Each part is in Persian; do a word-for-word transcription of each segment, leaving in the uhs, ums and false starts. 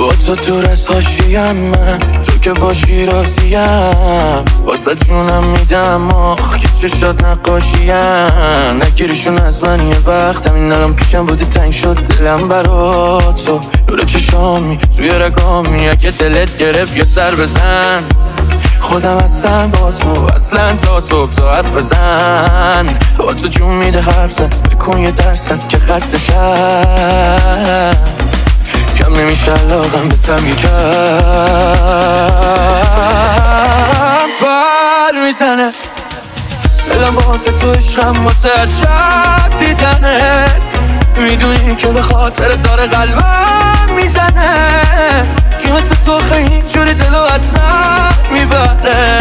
با تو دور از حاشیم من، تو که باشی راضیم، واسه جونم میدم آخ که چشات نقاشیم. نگیریشون از من یه وقت، همین الان پیشم بودی تنگ شد دلم برا تو. نور چشامی توی رگامی، اگه دلت گرفت یه سر بزن. خودم هستم با تو اصلا تا صبح تا حرف بزن. با تو جون میده حرف زد، بکن یه درصد که خستشم. کم نمیشه علاقم به تم یکم پر میزنه دلم واسه تو عشقم واسه هر شب دیدنت. میدونی که به خاطر داره قلبم میزنه، که مثل تو خیلی جوری دلو از من میبره.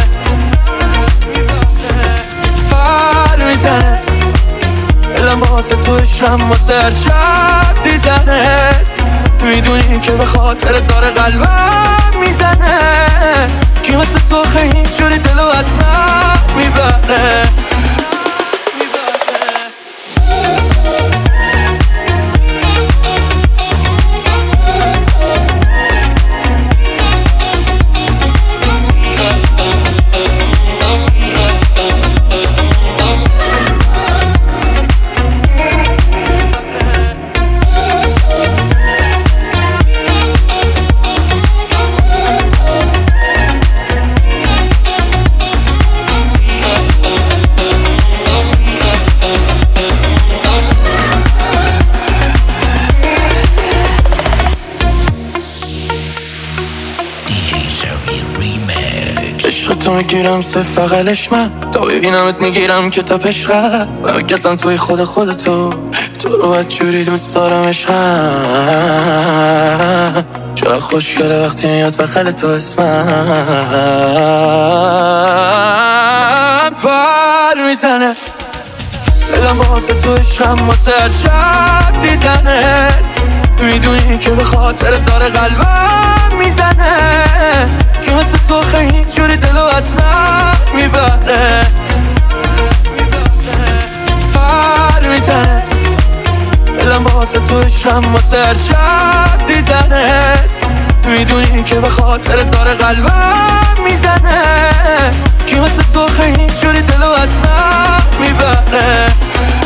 پر میزنه دلم واسه تو عشقم واسه هر شب دیدنت. میدونی که به خاطر داره قلبم میزنه، که مثل تو خیلی جوری دلو از من میبره. عشق تو میگیرم صرف فقلش من، تا ببینمت میگیرم کتاب عشقه و میکسم توی خود خودتو. تو رو باید جوری دوست دارم عشقم، چقدر خوشگله وقتی میاد بغل تو اسمم. پر میزنه دلم واسه تو عشقم واسه هر شب دیدنت. میدونی که به خاطر داره قلبم میزنه، که مثل تو خیلی جوری دلو از من میبره. پر میزنه دلم واسه تو عشقم واسه هر شب دیدنت. میدونی که به خاطر داره قلبم میزنه، که مثل تو خیلی جوری دلو از من میبره.